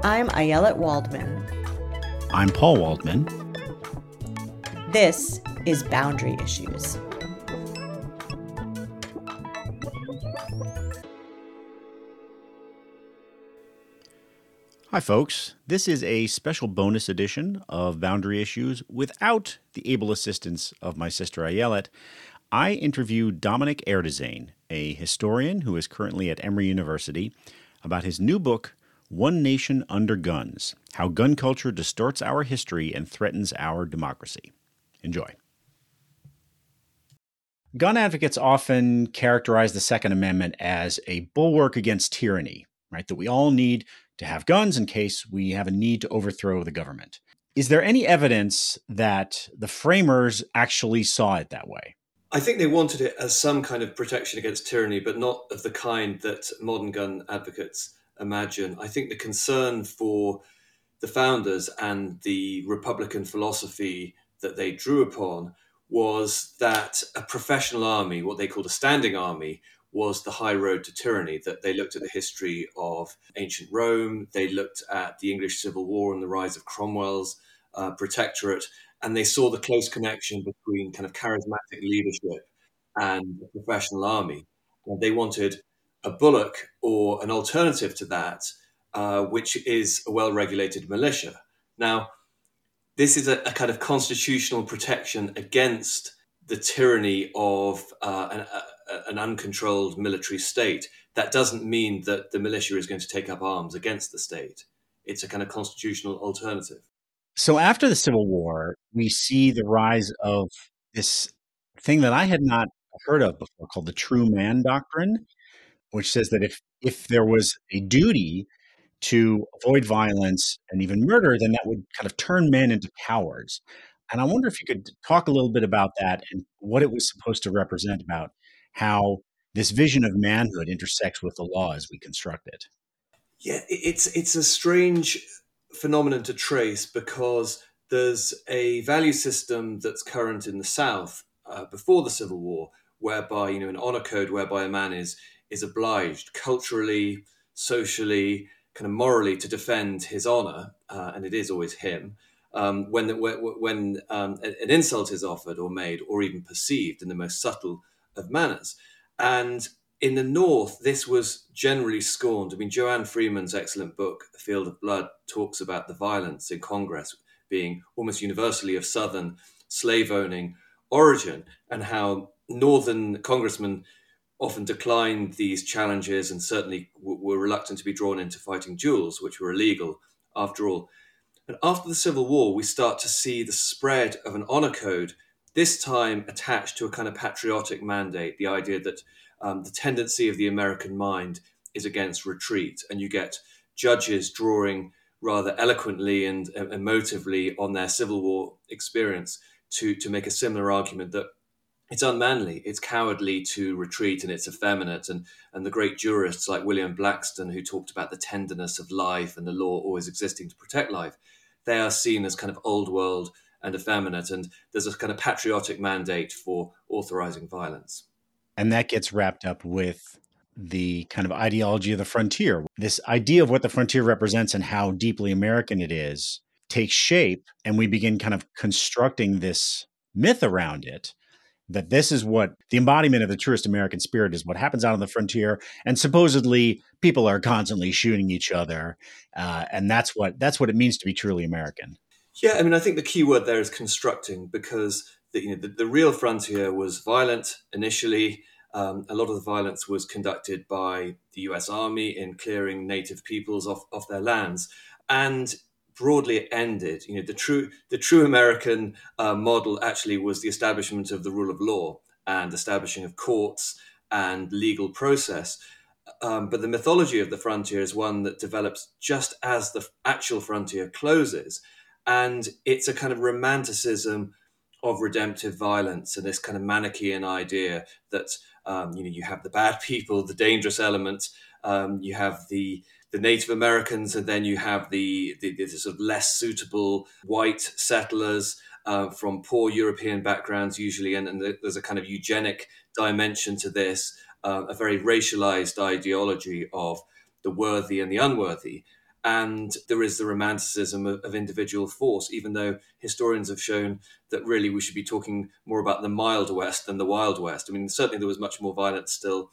I'm Ayelet Waldman. I'm Paul Waldman. This is Boundary Issues. Hi, folks. This is a special bonus edition of Boundary Issues without the able assistance of my sister Ayelet. I interviewed Dominic Erdőzén, a historian who is currently at Emory University, about his new book, One Nation Under Guns: How Gun Culture Distorts Our History and Threatens Our Democracy. Enjoy. Gun advocates often characterize the Second Amendment as a bulwark against tyranny, right? That we all need to have guns in case we have a need to overthrow the government. Is there any evidence that the framers actually saw it that way? I think they wanted it as some kind of protection against tyranny, but not of the kind that modern gun advocates imagine. I think the concern for the founders and the Republican philosophy that they drew upon was that a professional army, what they called a standing army, was the high road to tyranny, that they looked at the history of ancient Rome, they looked at the English Civil War and the rise of Cromwell's protectorate, and they saw the close connection between kind of charismatic leadership and the professional army. And they wanted a bulwark or an alternative to that, which is a well-regulated militia. Now, this is a kind of constitutional protection against the tyranny of an uncontrolled military state. That doesn't mean that the militia is going to take up arms against the state. It's a kind of constitutional alternative. So after the Civil War, we see the rise of this thing that I had not heard of before called the true man doctrine, which says that if there was a duty to avoid violence and even murder, then that would kind of turn men into cowards. And I wonder if you could talk a little bit about that and what it was supposed to represent about how this vision of manhood intersects with the law as we construct it. Yeah, it's a strange phenomenon to trace because there's a value system that's current in the South before the Civil War, whereby, an honor code whereby a man is obliged culturally, socially, kind of morally to defend his honor, and it is always him. When an insult is offered or made or even perceived in the most subtle of manners. And in the North, this was generally scorned. I mean, Joanne Freeman's excellent book, A Field of Blood, talks about the violence in Congress being almost universally of Southern slave-owning origin, and how Northern congressmen often declined these challenges and certainly were reluctant to be drawn into fighting duels, which were illegal after all. And after the Civil War, we start to see the spread of an honor code, this time attached to a kind of patriotic mandate, the idea that the tendency of the American mind is against retreat. And you get judges drawing rather eloquently and emotively on their Civil War experience to make a similar argument that it's unmanly, it's cowardly to retreat, and it's effeminate. And the great jurists like William Blackstone, who talked about the tenderness of life and the law always existing to protect life, they are seen as kind of old world and effeminate. And there's a kind of patriotic mandate for authorizing violence. And that gets wrapped up with the kind of ideology of the frontier. This idea of what the frontier represents and how deeply American it is takes shape, and we begin kind of constructing this myth around it, that this is what the embodiment of the truest American spirit is, what happens out on the frontier. And supposedly people are constantly shooting each other. And that's what it means to be truly American. Yeah, I mean, I think the key word there is constructing, because the real frontier was violent initially. A lot of the violence was conducted by the US Army in clearing native peoples off their lands. And broadly it ended. The true American model actually was the establishment of the rule of law and establishing of courts and legal process. But the mythology of the frontier is one that develops just as the actual frontier closes. And it's a kind of romanticism of redemptive violence and this kind of Manichaean idea that, you have the bad people, the dangerous element, you have the Native Americans, and then you have the sort of less suitable white settlers from poor European backgrounds usually, and there's a kind of eugenic dimension to this, a very racialized ideology of the worthy and the unworthy. And there is the romanticism of individual force, even though historians have shown that really we should be talking more about the mild West than the Wild West. I mean, certainly there was much more violence still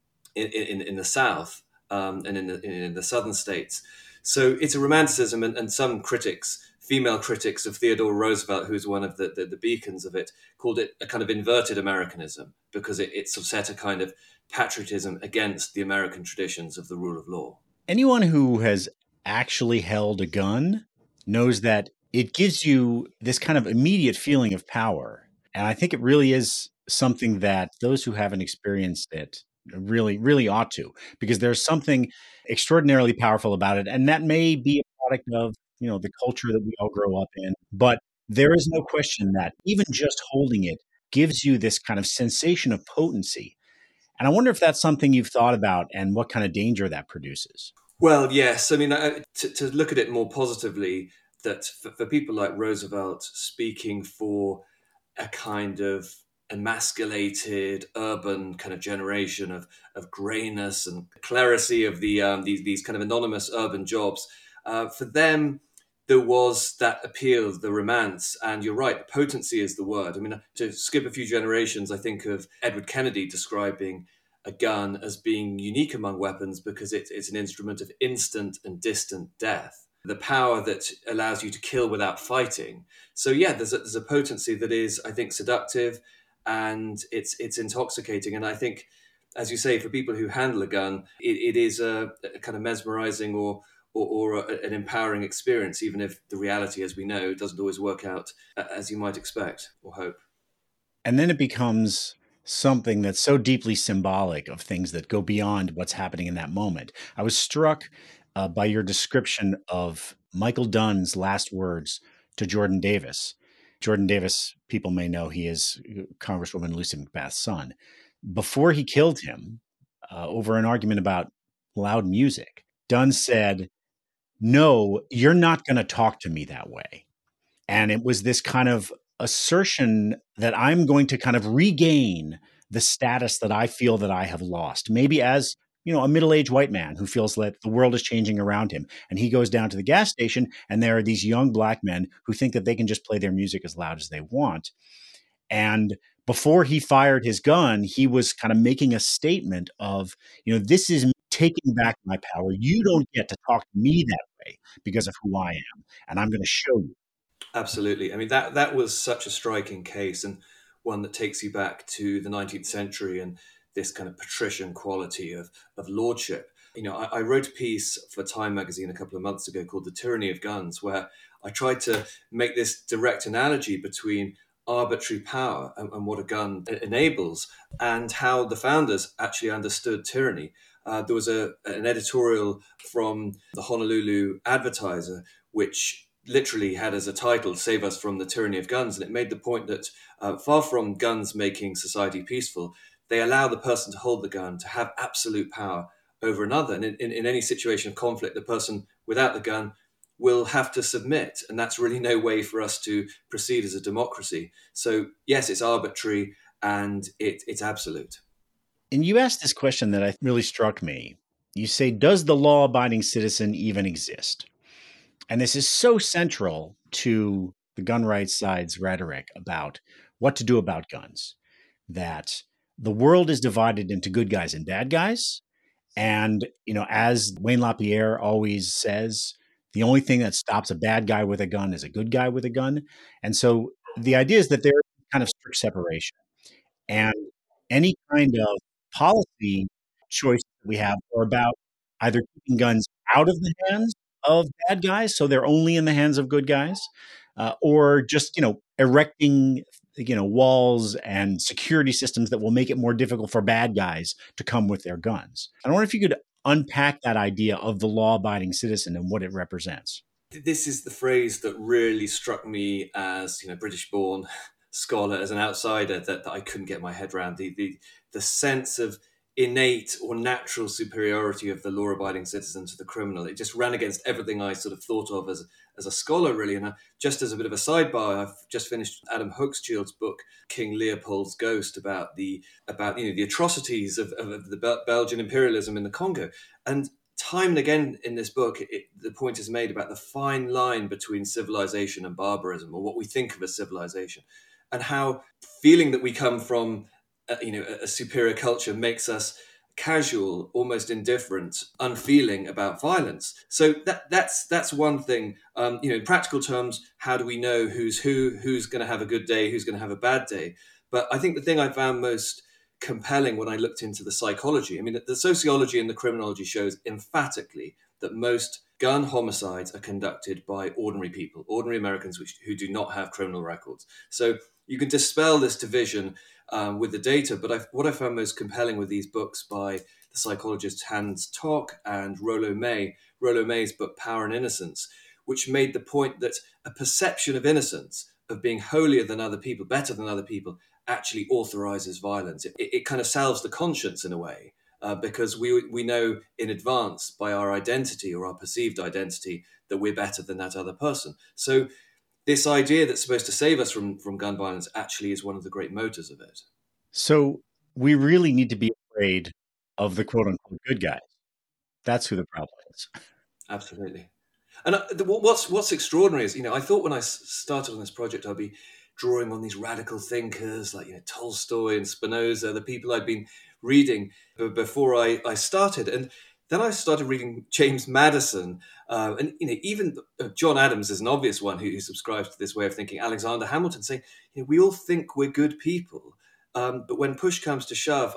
in the South and in the southern states. So it's a romanticism, and some critics, female critics of Theodore Roosevelt, who's one of the beacons of it, called it a kind of inverted Americanism because it sort of set a kind of patriotism against the American traditions of the rule of law. Anyone who has actually held a gun knows that it gives you this kind of immediate feeling of power. And I think it really is something that those who haven't experienced it really, really ought to, because there's something extraordinarily powerful about it. And that may be a product of, the culture that we all grow up in. But there is no question that even just holding it gives you this kind of sensation of potency. And I wonder if that's something you've thought about and what kind of danger that produces. Well, yes. I mean, to look at it more positively, that for people like Roosevelt speaking for a kind of emasculated urban kind of generation of grayness and clerisy of these kind of anonymous urban jobs, for them, there was that appeal, the romance, and you're right, potency is the word. I mean, to skip a few generations, I think of Edward Kennedy describing a gun as being unique among weapons because it's an instrument of instant and distant death. The power that allows you to kill without fighting. So yeah, there's a potency that is, I think, seductive, and it's intoxicating. And I think, as you say, for people who handle a gun, it is a kind of mesmerizing or an empowering experience, even if the reality, as we know, doesn't always work out as you might expect or hope. And then it becomes something that's so deeply symbolic of things that go beyond what's happening in that moment. I was struck by your description of Michael Dunn's last words to Jordan Davis. Jordan Davis, people may know, he is Congresswoman Lucy McBath's son. Before he killed him, over an argument about loud music, Dunn said, "No, you're not going to talk to me that way." And it was this kind of assertion that I'm going to kind of regain the status that I feel that I have lost, maybe as a middle-aged white man who feels that the world is changing around him. And he goes down to the gas station, and there are these young black men who think that they can just play their music as loud as they want. And before he fired his gun, he was kind of making a statement of, this is taking back my power. You don't get to talk to me that way because of who I am. And I'm going to show you. Absolutely. I mean, that was such a striking case, and one that takes you back to the 19th century and this kind of patrician quality of lordship. I wrote a piece for Time magazine a couple of months ago called The Tyranny of Guns, where I tried to make this direct analogy between arbitrary power and what a gun enables, and how the founders actually understood tyranny. There was an editorial from the Honolulu Advertiser, which literally had as a title, "Save Us from the Tyranny of Guns." And it made the point that far from guns making society peaceful, they allow the person to hold the gun to have absolute power over another. And in any situation of conflict, the person without the gun will have to submit. And that's really no way for us to proceed as a democracy. So yes, it's arbitrary and it's absolute. And you asked this question that really struck me. You say, does the law-abiding citizen even exist? And this is so central to the gun rights side's rhetoric about what to do about guns, that the world is divided into good guys and bad guys. And, as Wayne LaPierre always says, the only thing that stops a bad guy with a gun is a good guy with a gun. And so the idea is that there is kind of strict separation. And any kind of policy choice that we have are about either keeping guns out of the hands of bad guys, so they're only in the hands of good guys, or just erecting walls and security systems that will make it more difficult for bad guys to come with their guns. I wonder if you could unpack that idea of the law-abiding citizen and what it represents. This is the phrase that really struck me as British-born scholar, as an outsider, that I couldn't get my head around. The sense of innate or natural superiority of the law-abiding citizen to the criminal. It just ran against everything I sort of thought of as a scholar, really. And just as a bit of a sidebar, I've just finished Adam Hochschild's book, King Leopold's Ghost, about the atrocities of the Belgian imperialism in the Congo. And time and again in this book, the point is made about the fine line between civilization and barbarism, or what we think of as civilization, and how feeling that we come from a superior culture makes us casual, almost indifferent, unfeeling about violence. So that's one thing. In practical terms, how do we know who's going to have a good day, who's going to have a bad day? But I think the thing I found most compelling when I looked into the psychology, I mean, the sociology and the criminology shows emphatically that most gun homicides are conducted by ordinary people, ordinary Americans who do not have criminal records. So you can dispel this division with the data. But what I found most compelling with these books by the psychologists Hans Tock and Rollo May's book Power and Innocence, which made the point that a perception of innocence, of being holier than other people, better than other people, actually authorizes violence. It kind of salves the conscience in a way, because we know in advance by our identity or our perceived identity that we're better than that other person. So this idea that's supposed to save us from gun violence actually is one of the great motors of it. So we really need to be afraid of the quote unquote good guys. That's who the problem is. Absolutely. And what's extraordinary is, I thought when I started on this project, I'd be drawing on these radical thinkers like Tolstoy and Spinoza, the people I'd been reading before I started. And then I started reading James Madison, and even John Adams is an obvious one who subscribes to this way of thinking. Alexander Hamilton saying, we all think we're good people, but when push comes to shove,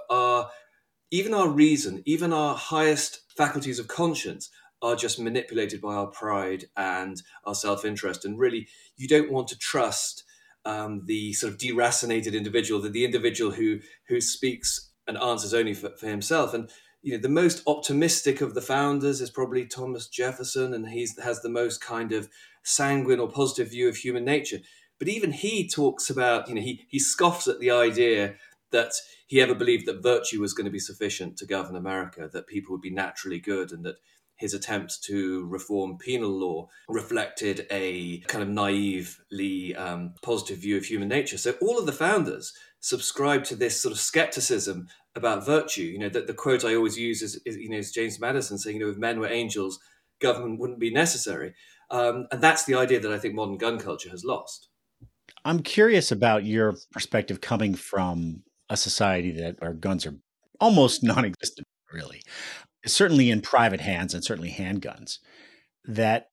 even our reason, even our highest faculties of conscience are just manipulated by our pride and our self-interest. And really, you don't want to trust the sort of deracinated individual, the individual who speaks and answers only for himself. And the most optimistic of the founders is probably Thomas Jefferson, and he has the most kind of sanguine or positive view of human nature. But even he talks about, he scoffs at the idea that he ever believed that virtue was going to be sufficient to govern America, that people would be naturally good, and that his attempts to reform penal law reflected a kind of naively positive view of human nature. So all of the founders subscribe to this sort of skepticism about virtue. That the quote I always use is James Madison saying, if men were angels, government wouldn't be necessary. And that's the idea that I think modern gun culture has lost. I'm curious about your perspective coming from a society where guns are almost non-existent, really. Certainly in private hands and certainly handguns, that,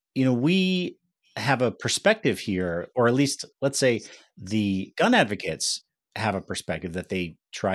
we have a perspective here, or at least let's say the gun advocates have a perspective that they try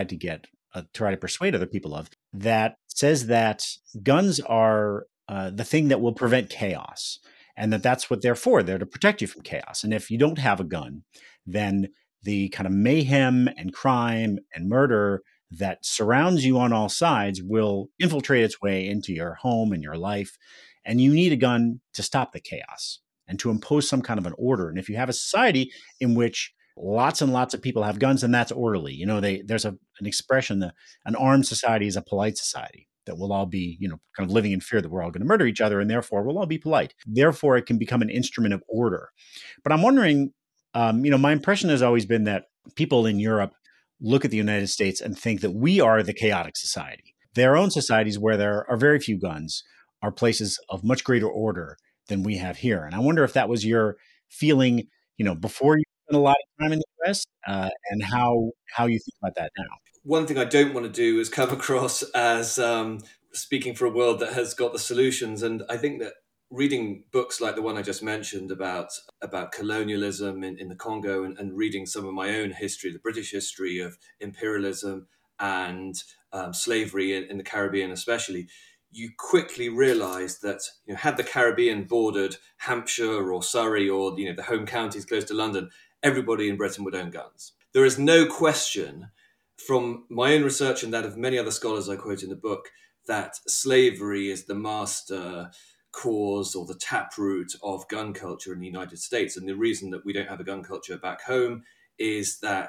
to persuade other people of, that says that guns are the thing that will prevent chaos, and that's what they're for. They're to protect you from chaos. And if you don't have a gun, then the kind of mayhem and crime and murder that surrounds you on all sides will infiltrate its way into your home and your life. And you need a gun to stop the chaos and to impose some kind of an order. And if you have a society in which lots and lots of people have guns, then that's orderly. There's an expression that an armed society is a polite society, that we'll all be, kind of living in fear that we're all going to murder each other, and therefore we'll all be polite. Therefore, it can become an instrument of order. But I'm wondering, my impression has always been that people in Europe look at the United States and think that we are the chaotic society. Their own societies, where there are very few guns, are places of much greater order than we have here. And I wonder if that was your feeling, before you spent a lot of time in the US, and how you think about that now. One thing I don't want to do is come across as speaking for a world that has got the solutions. And I think that reading books like the one I just mentioned about colonialism in the Congo, and reading some of my own history, the British history of imperialism and slavery in the Caribbean especially, you quickly realize that had the Caribbean bordered Hampshire or Surrey or the home counties close to London, everybody in Britain would own guns. There is no question from my own research and that of many other scholars I quote in the book that slavery is the master cause or the taproot of gun culture in the United States. And the reason that we don't have a gun culture back home is that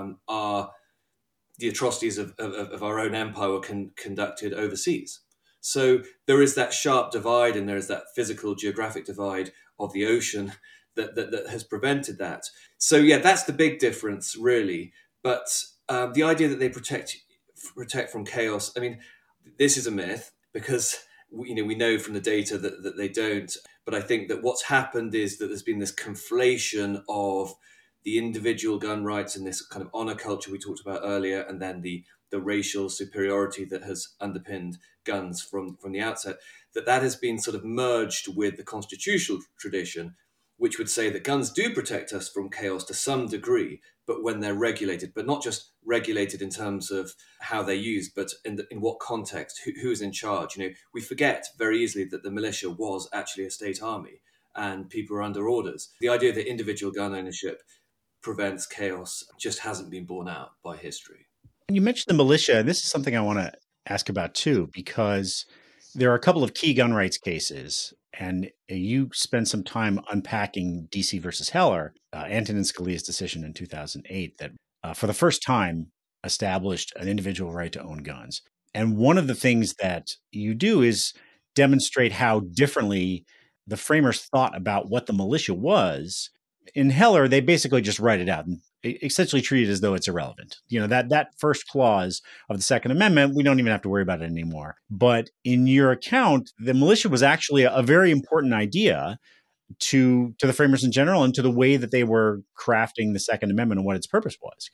the atrocities of our own empire were conducted overseas. So there is that sharp divide, and there is that physical geographic divide of the ocean that has prevented that. So yeah, that's the big difference, really. But the idea that they protect from chaos, I mean, this is a myth, because We know from the data that they don't. But I think that what's happened is that there's been this conflation of the individual gun rights and this kind of honor culture we talked about earlier, and then the racial superiority that has underpinned guns from the outset, that has been sort of merged with the constitutional tradition, which would say that guns do protect us from chaos to some degree, but when they're regulated, but not just regulated in terms of how they're used, but in what context, who's in charge. We forget very easily that the militia was actually a state army and people are under orders. The idea that individual gun ownership prevents chaos just hasn't been borne out by history. You mentioned the militia, and this is something I want to ask about too, because there are a couple of key gun rights cases, and you spent some time unpacking DC versus Heller, Antonin Scalia's decision in 2008 that for the first time established an individual right to own guns. And one of the things that you do is demonstrate how differently the framers thought about what the militia was. In Heller, they basically just write it out and essentially treat it as though it's irrelevant. That first clause of the Second Amendment, we don't even have to worry about it anymore. But in your account, the militia was actually a very important idea to the framers in general and to the way that they were crafting the Second Amendment and what its purpose was.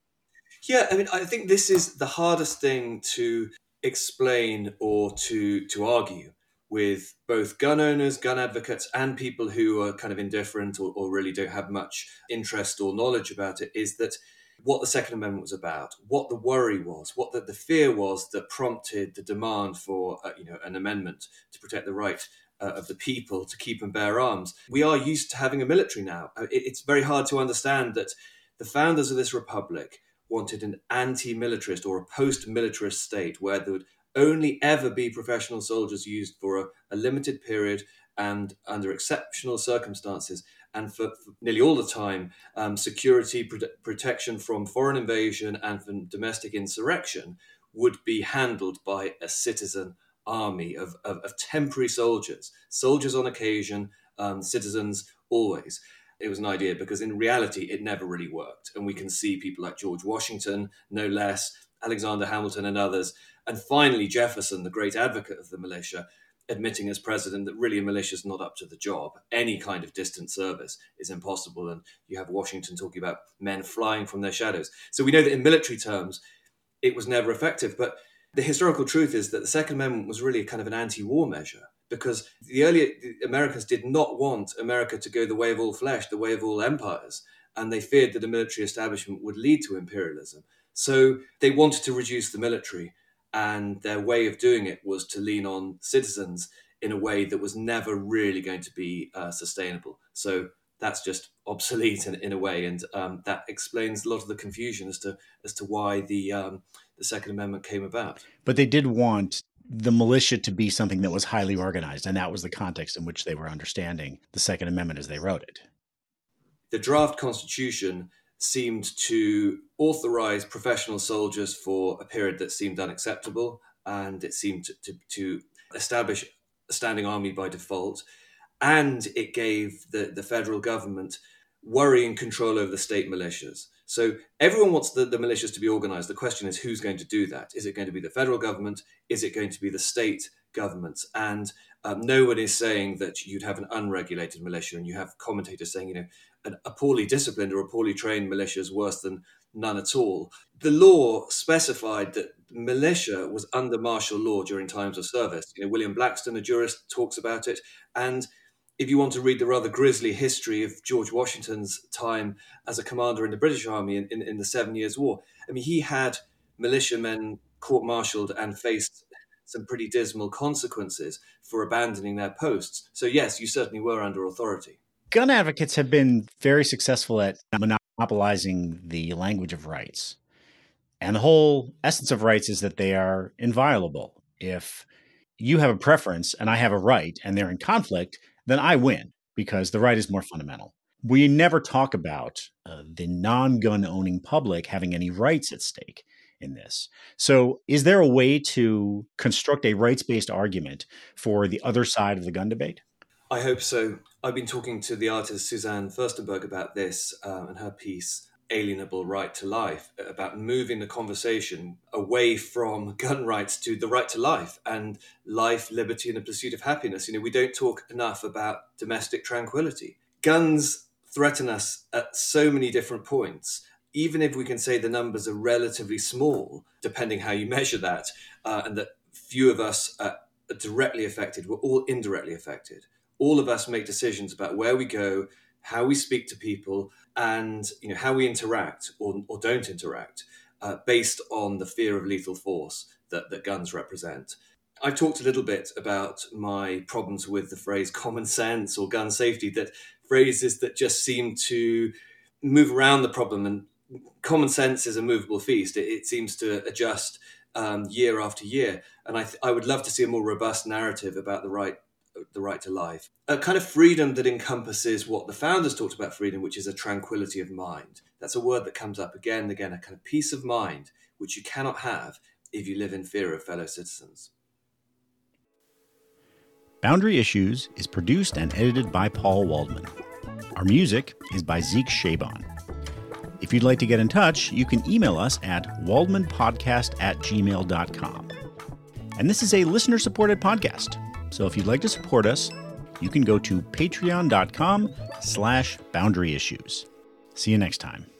Yeah, I think this is the hardest thing to explain or to argue with both gun owners, gun advocates, and people who are kind of indifferent or really don't have much interest or knowledge about it, is that what the Second Amendment was about, what the worry was, what the fear was that prompted the demand for an amendment to protect the right of the people to keep and bear arms. We are used to having a military now. It's very hard to understand that the founders of this republic wanted an anti-militarist or a post-militarist state where there would only ever be professional soldiers used for a limited period and under exceptional circumstances, and for nearly all the time, security, protection from foreign invasion and from domestic insurrection would be handled by a citizen army of temporary soldiers on occasion, citizens always. It was an idea because in reality, it never really worked. And we can see people like George Washington, no less, Alexander Hamilton and others. And finally, Jefferson, the great advocate of the militia, admitting as president that really a militia is not up to the job. Any kind of distant service is impossible. And you have Washington talking about men flying from their shadows. So we know that in military terms, it was never effective. But the historical truth is that the Second Amendment was really kind of an anti-war measure, because the early Americans did not want America to go the way of all flesh, the way of all empires. And they feared that a military establishment would lead to imperialism. So they wanted to reduce the military. And their way of doing it was to lean on citizens in a way that was never really going to be sustainable. So that's just obsolete in a way, and that explains a lot of the confusion as to why the Second Amendment came about. But they did want the militia to be something that was highly organized, and that was the context in which they were understanding the Second Amendment as they wrote it. The draft constitution seemed to authorize professional soldiers for a period that seemed unacceptable, and it seemed to establish a standing army by default, and it gave the federal government worrying control over the state militias. So everyone wants the militias to be organized. The question is, who's going to do that? Is it going to be the federal government? Is it going to be the state governments? And no one is saying that you'd have an unregulated militia, and you have commentators saying, a poorly disciplined or a poorly trained militia is worse than none at all. The law specified that militia was under martial law during times of service. William Blackstone, a jurist, talks about it. And if you want to read the rather grisly history of George Washington's time as a commander in the British Army in the 7 Years' War, he had militiamen court-martialed and faced some pretty dismal consequences for abandoning their posts. So yes, you certainly were under authority. Gun advocates have been very successful at monopolizing the language of rights. And the whole essence of rights is that they are inviolable. If you have a preference and I have a right and they're in conflict, then I win because the right is more fundamental. We never talk about the non-gun owning public having any rights at stake in this. So is there a way to construct a rights-based argument for the other side of the gun debate? I hope so. I've been talking to the artist Suzanne Furstenberg about this and her piece unalienable right to life, about moving the conversation away from gun rights to the right to life and life, liberty, and the pursuit of happiness. We don't talk enough about domestic tranquility. Guns threaten us at so many different points. Even if we can say the numbers are relatively small, depending how you measure that, and that few of us are directly affected, we're all indirectly affected. All of us make decisions about where we go, how we speak to people, and how we interact or don't interact based on the fear of lethal force that guns represent. I've talked a little bit about my problems with the phrase common sense or gun safety, that phrases that just seem to move around the problem, and common sense is a movable feast. It seems to adjust year after year. And I would love to see a more robust narrative about the right to life. A kind of freedom that encompasses what the founders talked about freedom, which is a tranquility of mind. That's a word that comes up again and again, a kind of peace of mind, which you cannot have if you live in fear of fellow citizens. Boundary Issues is produced and edited by Paul Waldman. Our music is by Zeke Shaban. If you'd like to get in touch, you can email us at waldmanpodcast@gmail.com. And this is a listener-supported podcast. So if you'd like to support us, you can go to patreon.com/boundaryissues. See you next time.